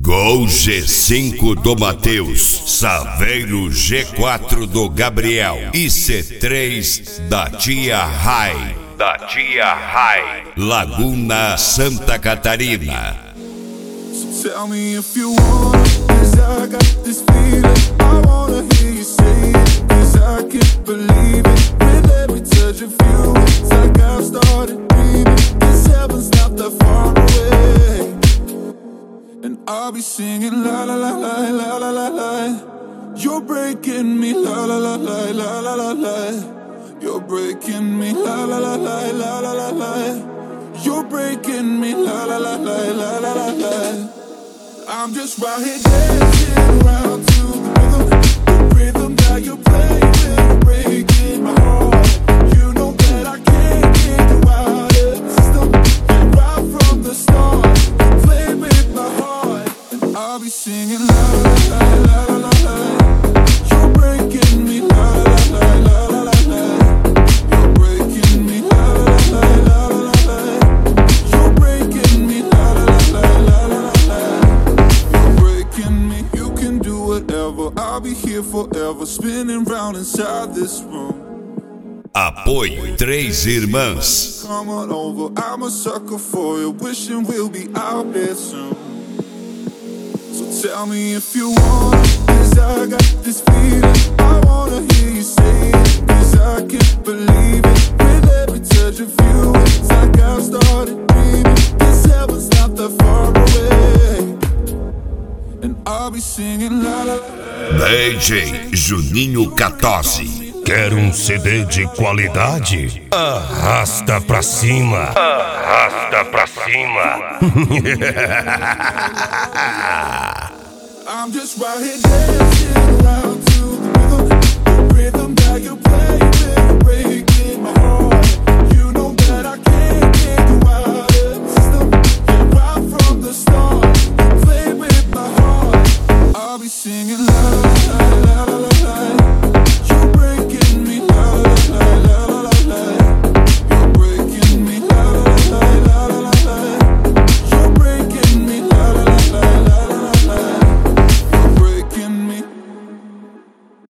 Gol G5 do Matheus, Saveiro G4 do Gabriel e C3 da Tia Rai. Laguna, Santa Catarina. So tell me if you want, 'cause I got this feeling. I wanna hear you say it, 'cause I can't believe it. With every touch of you, it's like I've started dreaming. 'Cause heaven's not that far away. And I'll be singing la la la la la la la la. You're breaking me la la la la la la la la. You're breaking me la la la la la la la la. You're breaking me la la la la la la la la. I'm just right here dancing around to the rhythm that you play with, breaking my heart. You know that I can't get you out of the system. And right from the start, you play with my heart. And I'll be singing la la la la la la la. You're breaking me la la la la la la la. You're breaking me la la la la la la la. You're breaking me la la la la la la la. You're breaking me. You can do whatever. I'll be here forever, spinning round inside this room. Apoio Três Irmãs. Come on over, I'm a sucker for you, wishing we'll be out there soon. So tell me if you want, 'cause I got this feeling. I wanna hear you say it, 'cause I can't believe it. With every touch of you, it's like I've started dreaming. 'Cause heaven's not that far away. And I'll be singing la la la. DJ Juninho Catozzi. Quer um CD de qualidade? Arrasta pra cima. Arrasta pra cima. I'm just right here dancing around to the rhythm that you play with, breaking my heart. You know that I can't get you out of the system. Yeah, right from the start, you play with my heart. I'll be singing.